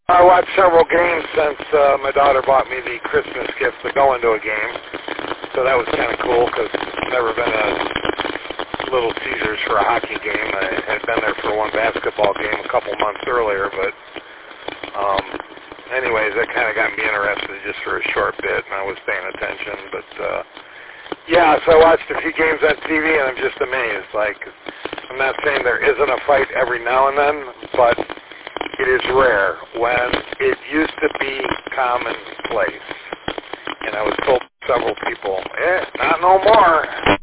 I watched several games since my daughter bought me the Christmas gift to go into a game. So that was kind of cool because I've never been a Little Caesars for a hockey game. I had been there for one basketball game a couple months earlier, but anyways, that kind of got me interested just for a short bit, and I was paying attention. But yeah, so I watched a few games on TV, and I'm just amazed. Like, I'm not saying there isn't a fight every now and then, but it is rare when it used to be commonplace. And I was told by several people, not no more.